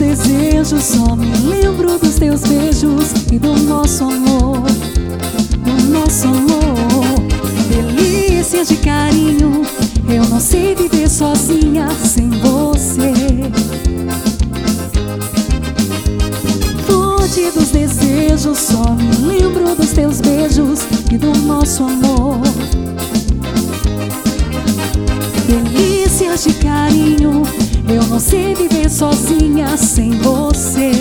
desejos, só me lembro dos teus beijos e do nosso amor, do nosso amor. Delícias de carinho, eu não sei viver sozinha sem você. Fonte dos desejos, só me lembro dos teus beijos e do nosso amor. Delícias de carinho, eu não sei viver sozinha sem você.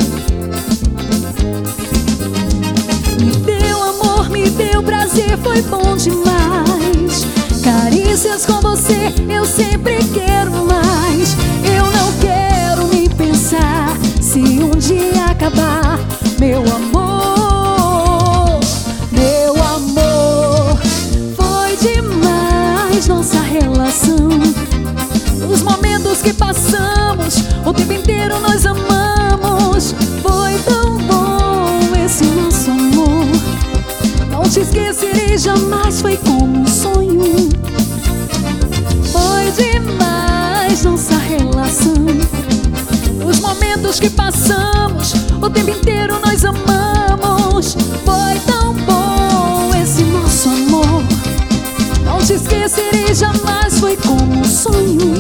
Me deu amor, me deu prazer, foi bom demais. Carícias com você, eu sempre quero mais. Eu não quero nem pensar se um dia acabar. Meu amor, meu amor, foi demais nossa relação. Os momentos que passamos, o tempo inteiro nós amamos. Foi tão bom esse nosso amor. Não te esquecerei jamais, foi como um sonho. Foi demais nossa relação. Os momentos que passamos, o tempo inteiro nós amamos. Foi tão bom esse nosso amor. Não te esquecerei jamais, foi como um sonho.